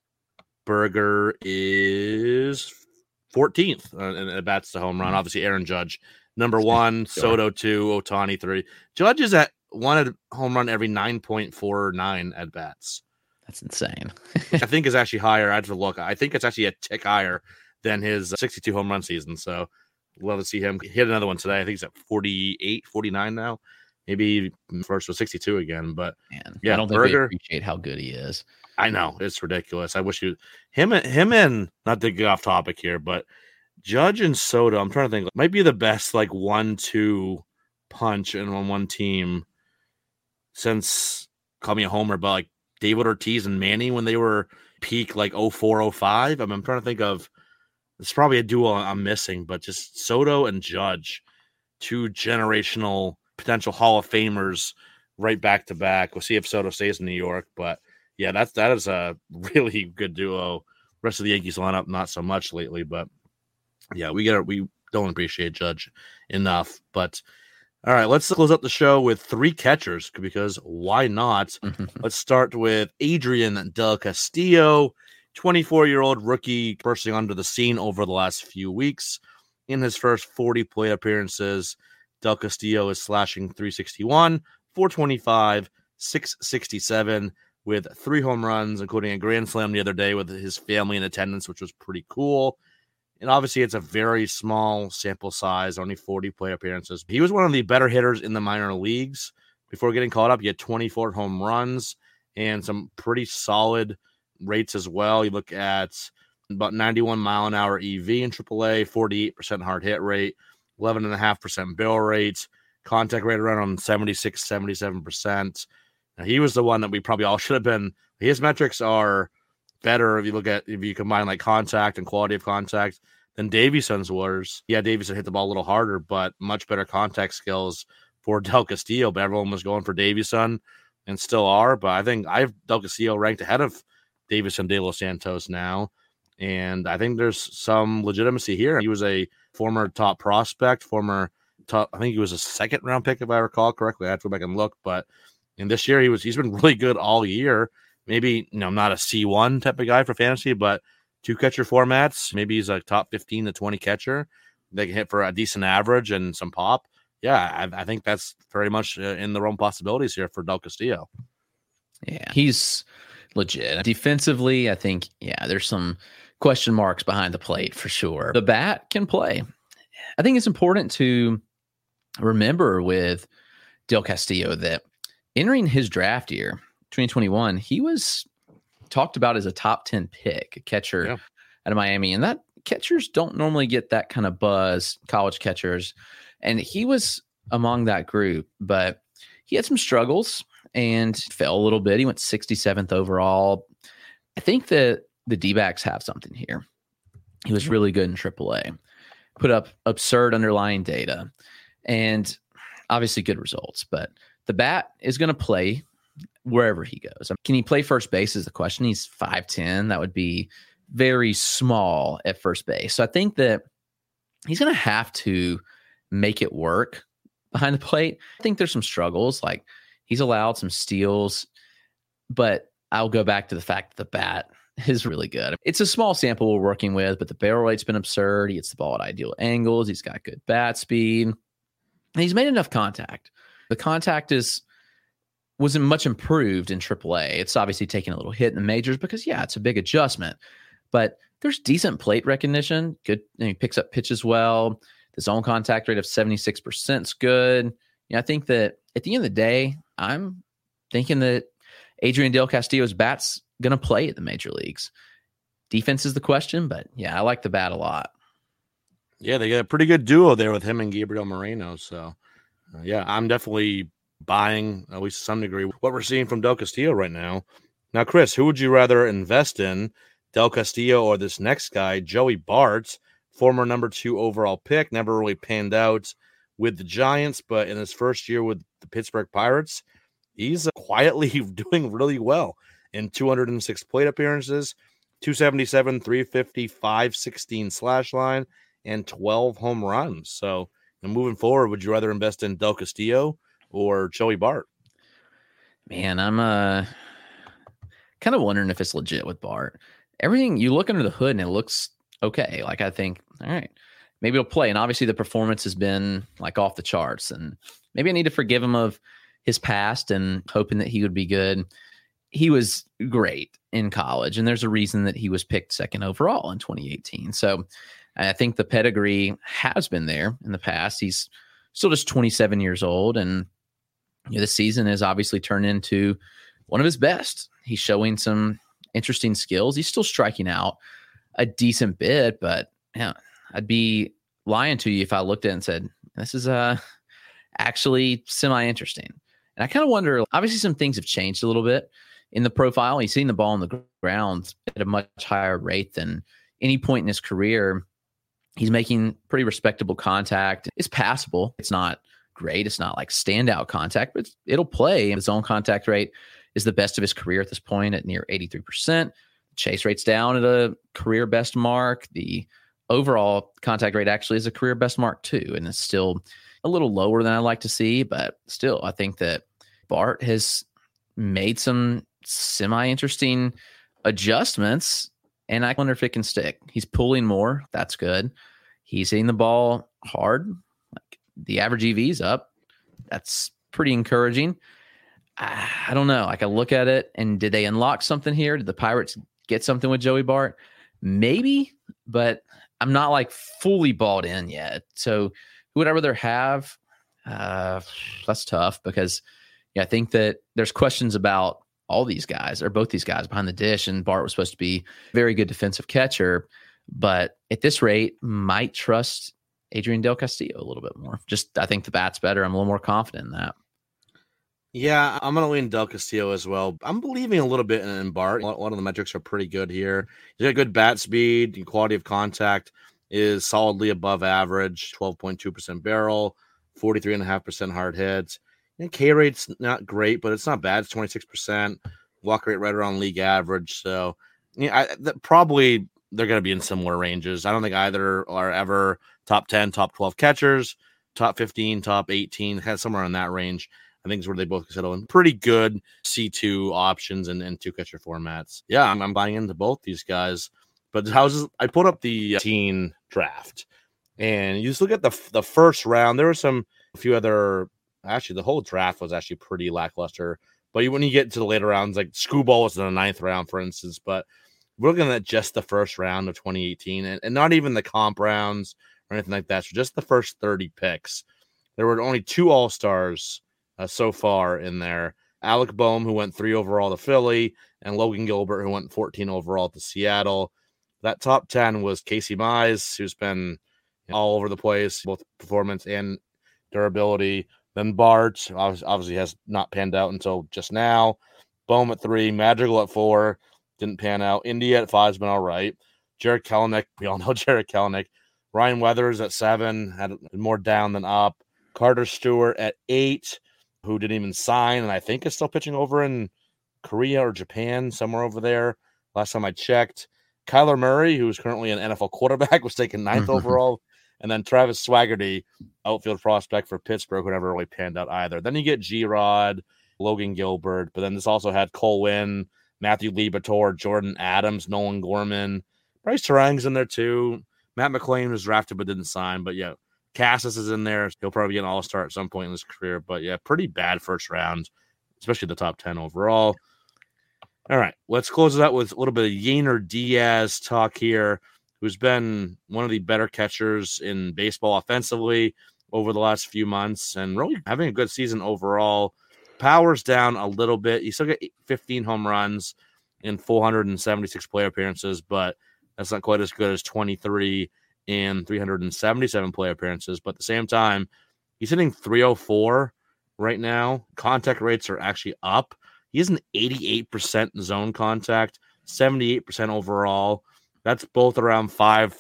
Burger is 14th and bats the home run. Obviously, Aaron Judge, number one, sure. Soto 2, Ohtani 3. Judge is at one home run every 9.49 at bats.
That's insane.
I think is actually higher. I had to look. I think it's actually a tick higher than his 62 home run season. So love to see him hit another one today. I think he's at 48, 49 now. Maybe first was 62 again. But
man,
yeah,
I don't think we appreciate how good he is.
I know, it's ridiculous. I wish him and not to get off topic here, but Judge and Soto, I'm trying to think, might be the best like 1-2 punch in on one team since, call me a homer, but like David Ortiz and Manny when they were peak like 04, 05. I'm trying to think of, it's probably a duo I'm missing, but just Soto and Judge, two generational potential Hall of Famers right back to back. We'll see if Soto stays in New York, but yeah, that is a really good duo. Rest of the Yankees lineup, not so much lately, but yeah, we don't appreciate Judge enough. But all right, let's close up the show with three catchers because why not? Let's start with Adrian Del Castillo, 24-year-old rookie bursting onto the scene over the last few weeks. In his first 40 plate appearances, Del Castillo is slashing .361, .425, .667 with 3 home runs, including a grand slam the other day with his family in attendance, which was pretty cool. And obviously, it's a very small sample size, only 40 plate appearances. He was one of the better hitters in the minor leagues before getting called up. He had 24 home runs and some pretty solid rates as well. You look at about 91 mile an hour EV in AAA, 48% hard hit rate, 11.5% barrel rate, contact rate around 76, 77%. Now, he was the one that we probably all should have been. His metrics are better if you combine like contact and quality of contact than Davieson's was. Yeah, Davieson hit the ball a little harder, but much better contact skills for Del Castillo. But everyone was going for Davieson and still are. But I think I have Del Castillo ranked ahead of Davieson de los Santos now. And I think there's some legitimacy here. He was a former top prospect, I think he was a second round pick, if I recall correctly. I have to go back and look, but in this year, he's been really good all year. Maybe, not a C1 type of guy for fantasy, but 2 catcher formats. Maybe he's a top 15 to 20 catcher. They can hit for a decent average and some pop. Yeah, I think that's very much in the realm of possibilities here for Del Castillo.
Yeah, he's legit. Defensively, I think, there's some question marks behind the plate for sure. The bat can play. I think it's important to remember with Del Castillo that entering his draft year, 2021, he was talked about as a top 10 pick, a catcher out of Miami. And that catchers don't normally get that kind of buzz, college catchers. And he was among that group, but he had some struggles and fell a little bit. He went 67th overall. I think that the D-backs have something here. He was really good in AAA, put up absurd underlying data, and obviously good results. But the bat is going to play wherever he goes. Can he play first base is the question. He's 5'10". That would be very small at first base. So I think that he's going to have to make it work behind the plate. I think there's some struggles. Like, he's allowed some steals, but I'll go back to the fact that the bat is really good. It's a small sample we're working with, but the barrel rate's been absurd. He hits the ball at ideal angles. He's got good bat speed. And he's made enough contact. The contact wasn't much improved in AAA. It's obviously taken a little hit in the majors because, it's a big adjustment. But there's decent plate recognition. Good. He picks up pitches well. The zone contact rate of 76% is good. I think that at the end of the day, I'm thinking that Adrian Del Castillo's bat's going to play at the major leagues. Defense is the question, but I like the bat a lot.
Yeah, they got a pretty good duo there with him and Gabriel Moreno. So, I'm definitely buying, at least to some degree, what we're seeing from Del Castillo right now. Now, Chris, who would you rather invest in, Del Castillo or this next guy, Joey Bart, former number 2 overall pick, never really panned out with the Giants, but in his first year with the Pittsburgh Pirates, he's quietly doing really well in 206 plate appearances, 277, 350, 516 slash line, and 12 home runs. So, moving forward, would you rather invest in Del Castillo or Joey Bart?
Man, I'm kind of wondering if it's legit with Bart. Everything, you look under the hood and it looks okay. Like, I think, all right, maybe he'll play. And obviously the performance has been like off the charts. And maybe I need to forgive him of his past and hoping that he would be good. He was great in college, and there's a reason that he was picked 2nd overall in 2018. So I think the pedigree has been there in the past. He's still just 27 years old, and the season has obviously turned into one of his best. He's showing some interesting skills. He's still striking out a decent bit, but I'd be lying to you if I looked at it and said, this is actually semi-interesting. And I kind of wonder, obviously some things have changed a little bit in the profile. He's seen the ball on the ground at a much higher rate than any point in his career. He's making pretty respectable contact. It's passable. It's not great. It's not like standout contact, but it'll play. His own contact rate is the best of his career at this point at near 83%. Chase rate's down at a career best mark. The overall contact rate actually is a career best mark too. And it's still a little lower than I like to see, but still, I think that Bart has made some semi-interesting adjustments, and I wonder if it can stick. He's pulling more. That's good. He's hitting the ball hard. Like, the average EV's up. That's pretty encouraging. I don't know. Like, I look at it, and did they unlock something here? Did the Pirates get something with Joey Bart? Maybe, but I'm not like fully bought in yet. So who would I rather have? That's tough because I think that there's questions about all these guys, or both these guys behind the dish, and Bart was supposed to be a very good defensive catcher, but at this rate might trust Adrian Del Castillo a little bit more. I think the bat's better. I'm a little more confident in that.
Yeah, I'm going to lean Del Castillo as well. I'm believing a little bit in Bart. One of the metrics are pretty good here. He's got good bat speed, and quality of contact is solidly above average, 12.2% barrel, 43.5% hard hits. And K rate's not great, but it's not bad. It's 26%. Walk rate right around league average. So, probably they're going to be in similar ranges. I don't think either are ever top 10, top 12 catchers, top 15, top 18, kind of somewhere in that range. I think is where they both settle in. Pretty good C2 options and two catcher formats. Yeah, I'm buying into both these guys. But I pulled up the teen draft, and you just look at the first round. There were a few other. Actually, the whole draft was actually pretty lackluster. But when you get to the later rounds, like Screwball was in the 9th round, for instance. But we're looking at just the first round of 2018, and not even the comp rounds or anything like that. So just the first 30 picks. There were only 2 All-Stars so far in there. Alec Boehm, who went 3 overall to Philly, and Logan Gilbert, who went 14 overall to Seattle. That top 10 was Casey Mize, who's been all over the place, both performance and durability. Then Bart, obviously has not panned out until just now. Boehm at 3, Madrigal at 4, didn't pan out. India at 5 has been all right. Jared Kelenic, we all know Jared Kelenic. Ryan Weathers at 7, had more down than up. Carter Stewart at 8, who didn't even sign, and I think is still pitching over in Korea or Japan, somewhere over there. Last time I checked. Kyler Murray, who is currently an NFL quarterback, was taken 9th overall. And then Travis Swaggerty, outfield prospect for Pittsburgh, who never really panned out either. Then you get G-Rod, Logan Gilbert, but then this also had Cole Winn, Matthew Liberatore, Jordan Adams, Nolan Gorman. Bryce Terang's in there too. Matt McClain was drafted but didn't sign. But yeah, Cassis is in there. He'll probably get an all-star at some point in his career. But yeah, pretty bad first round, especially the top 10 overall. All right, let's close it out with a little bit of Yainer Diaz talk here, who's been one of the better catchers in baseball offensively over the last few months and really having a good season overall. Power's down a little bit. He still got 15 home runs in 476 plate appearances, but that's not quite as good as 23 in 377 plate appearances. But at the same time, he's hitting 304 right now. Contact rates are actually up. He has an 88% zone contact, 78% overall. That's both around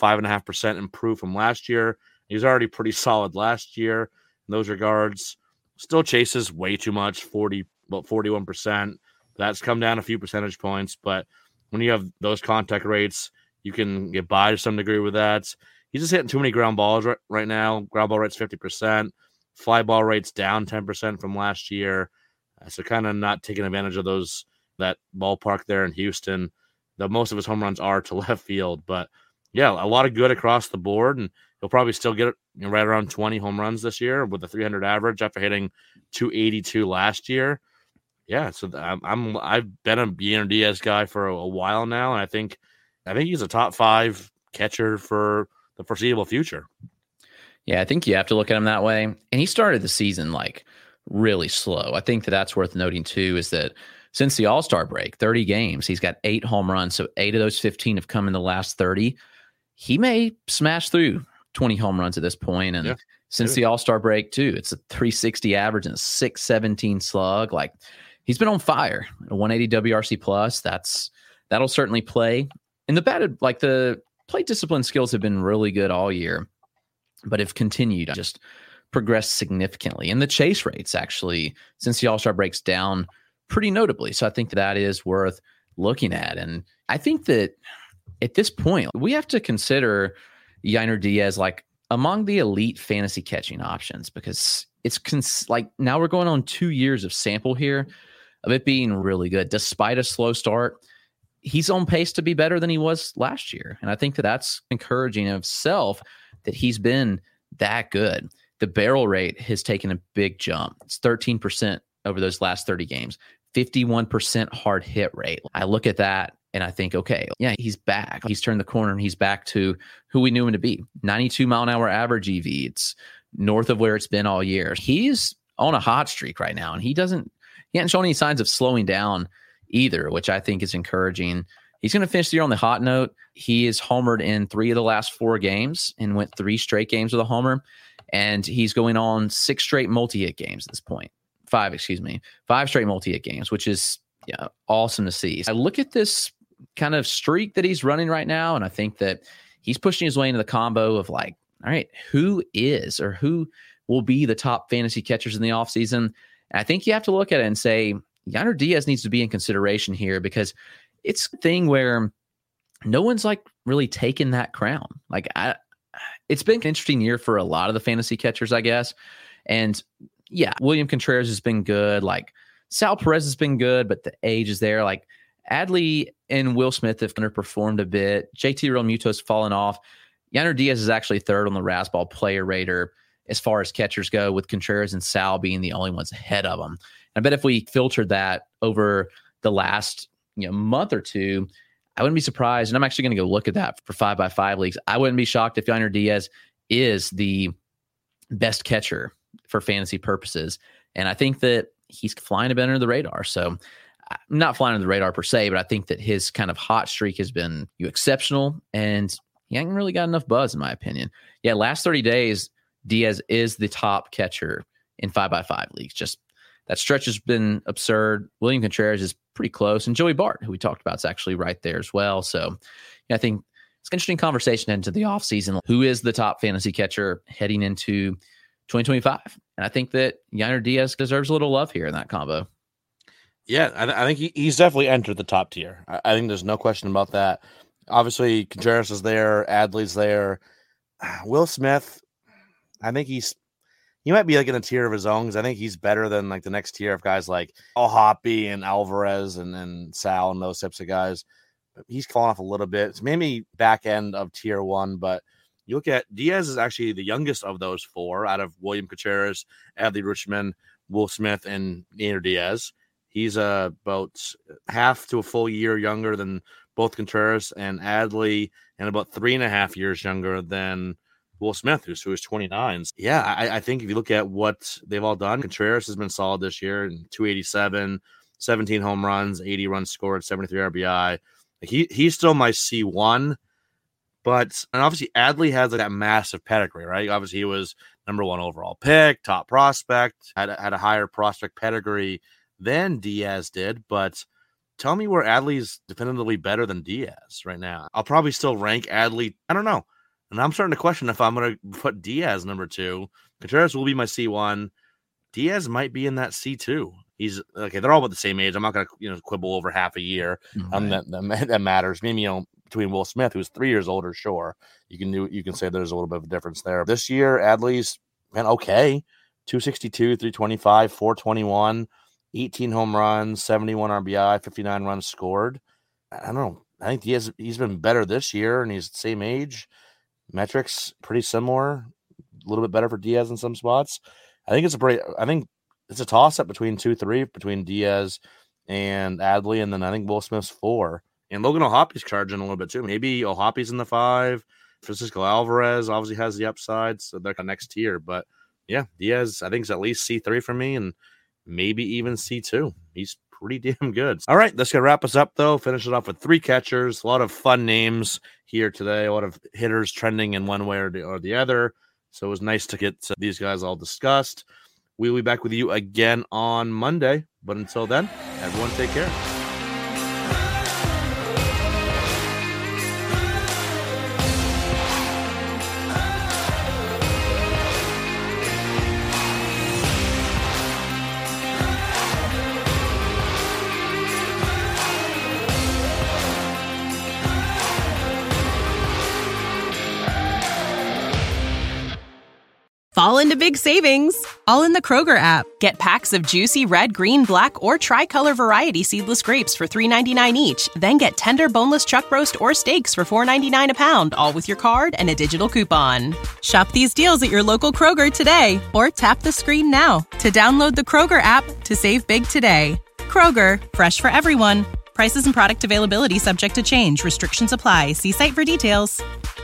5.5% improved from last year. He was already pretty solid last year in those regards. Still chases way too much, about 41%. That's come down a few percentage points, but when you have those contact rates, you can get by to some degree with that. He's just hitting too many ground balls right now. Ground ball rate's 50%. Fly ball rate's down 10% from last year. So kind of not taking advantage of that ballpark there in Houston. Most of his home runs are to left field, but yeah, a lot of good across the board, and he'll probably still get right around 20 home runs this year with a 300 average after hitting 282 last year. Yeah, so I've been a Yainer Diaz guy for a while now, and I think he's a top 5 catcher for the foreseeable future.
Yeah, I think you have to look at him that way. And he started the season like really slow. I think that's worth noting too, is that since the All-Star break, 30 games, he's got 8 home runs. So 8 of those 15 have come in the last 30. He may smash through 20 home runs at this point. And since the All-Star break too, it's a 360 average and a 617 slug. Like, he's been on fire. A 180 WRC plus. That'll certainly play. And the plate discipline skills have been really good all year, but have continued to just progressed significantly. And the chase rates actually, since the All-Star breaks, down pretty notably. So I think that is worth looking at. And I think that at this point, we have to consider Yainer Diaz like among the elite fantasy catching options, because it's like now we're going on 2 years of sample here of it being really good. Despite a slow start, he's on pace to be better than he was last year. And I think that that's encouraging of self that he's been that good. The barrel rate has taken a big jump. It's 13% over those last 30 games, 51% hard hit rate. I look at that and I think, okay, yeah, he's back. He's turned the corner and he's back to who we knew him to be. 92 mile an hour average EV. It's north of where it's been all year. He's on a hot streak right now, and he hasn't shown any signs of slowing down either, which I think is encouraging. He's going to finish the year on the hot note. He is homered in 3 of the last 4 games and went 3 straight games with a homer. And he's going on 6 straight multi-hit games at this point. 5 straight multi-hit games, which is awesome to see. I look at this kind of streak that he's running right now, and I think that he's pushing his way into the combo of like, all right, who will be the top fantasy catchers in the offseason? And I think you have to look at it and say, Yainer Diaz needs to be in consideration here, because it's a thing where no one's like really taken that crown. Like it's been an interesting year for a lot of the fantasy catchers, I guess. And yeah, William Contreras has been good. Like Sal Perez has been good, but the age is there. Like Adley and Will Smith have underperformed a bit. JT Realmuto has fallen off. Yainer Diaz is actually third on the Razzball player rater as far as catchers go, with Contreras and Sal being the only ones ahead of them. I bet if we filtered that over the last month or two, I wouldn't be surprised. And I'm actually going to go look at that for 5x5 leagues. I wouldn't be shocked if Yainer Diaz is the best catcher for fantasy purposes. And I think that he's flying a bit under the radar. So not flying under the radar per se, but I think that his kind of hot streak has been exceptional, and he hasn't really got enough buzz, in my opinion. Yeah, last 30 days, Diaz is the top catcher in 5x5 leagues. Just that stretch has been absurd. William Contreras is pretty close, and Joey Bart, who we talked about, is actually right there as well. So yeah, I think it's an interesting conversation into the offseason. Who is the top fantasy catcher heading into 2025? And I think that Yainer Diaz deserves a little love here in that combo.
Yeah, I think he's definitely entered the top tier. I think there's no question about that. Obviously, Contreras is there. Adley's there. Will Smith, I think he might be like in a tier of his own, because I think he's better than like the next tier of guys like Hoppy and Alvarez and Sal and those types of guys. But he's fallen off a little bit. It's maybe back end of tier 1, but you look at Diaz is actually the youngest of those 4 out of William Contreras, Adley Rutschman, Will Smith, and Yainer Diaz. He's about half to a full year younger than both Contreras and Adley, and about 3.5 years younger than Will Smith, who is 29. Yeah, I think if you look at what they've all done, Contreras has been solid this year, in 287, 17 home runs, 80 runs scored, 73 RBI. He's still my C1, and obviously Adley has that massive pedigree, right? Obviously he was number 1 overall pick, top prospect, had a higher prospect pedigree than Diaz did, but tell me where Adley's definitively better than Diaz right now. I'll probably still rank Adley. I don't know. And I'm starting to question if I'm going to put Diaz number 2. Contreras will be my C1. Diaz might be in that C2. He's okay. They're all about the same age. I'm not going to quibble over half a year. Right. That matters. Maybe between Will Smith, who's 3 years older, sure, you can say there's a little bit of a difference there. This year, Adley's been okay. 262, 325, 421. 18 home runs, 71 RBI, 59 runs scored. I don't know. I think he's been better this year, and he's the same age. Metrics pretty similar. A little bit better for Diaz in some spots. I think it's a toss-up between 2-3, between Diaz and Adley, and then I think Will Smith's 4. And Logan O'Hoppy's charging a little bit too. Maybe O'Hoppy's in the 5. Francisco Alvarez obviously has the upside, so they're the next tier. But yeah, Diaz I think is at least C3 for me, and maybe even C2. He's pretty damn good. All right, that's going to wrap us up, though. Finish it off with 3 catchers. A lot of fun names here today. A lot of hitters trending in one way or the other. So it was nice to get these guys all discussed. We'll be back with you again on Monday. But until then, everyone take care.
Fall into big savings, all in the Kroger app. Get packs of juicy red, green, black, or tricolor variety seedless grapes for $3.99 each. Then get tender boneless chuck roast or steaks for $4.99 a pound, all with your card and a digital coupon. Shop these deals at your local Kroger today, or tap the screen now to download the Kroger app to save big today. Kroger, fresh for everyone. Prices and product availability subject to change. Restrictions apply. See site for details.